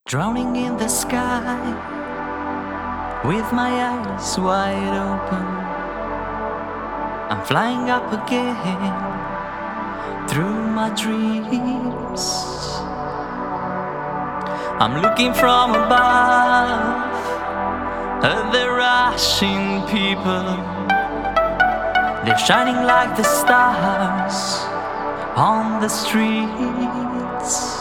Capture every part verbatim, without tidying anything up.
Drowning in the sky, with my eyes wide open, I'm flying up again through my dreams. I'm looking from above at the rushing people. They're shining like the stars on the streets.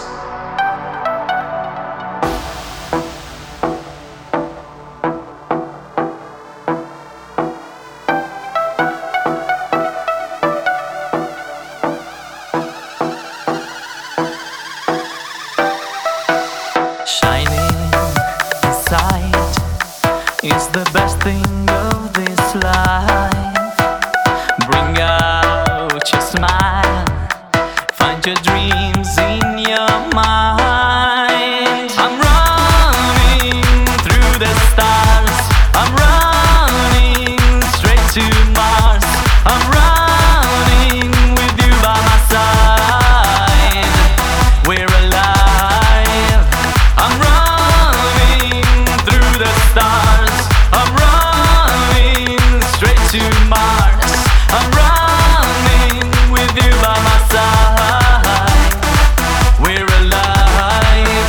It's the best thing of this life. Bring out your smile, find your dreams in your mind. I'm running through the stars, I'm running straight to Mars. I'm running with you by my side. We're alive. I'm running through the stars, I'm running straight to Mars. I'm running with you by my side. We're alive.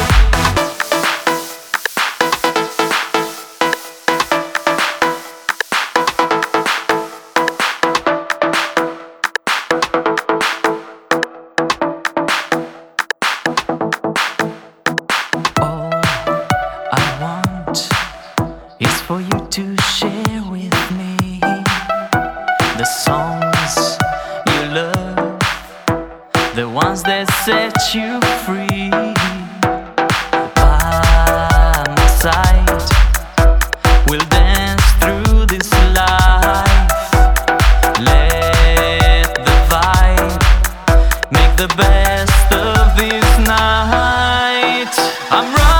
All I want is for you to share with me the songs you love, the ones that set you free. By my side, we'll dance through this life. Let the vibe make the best of this night. I'm right.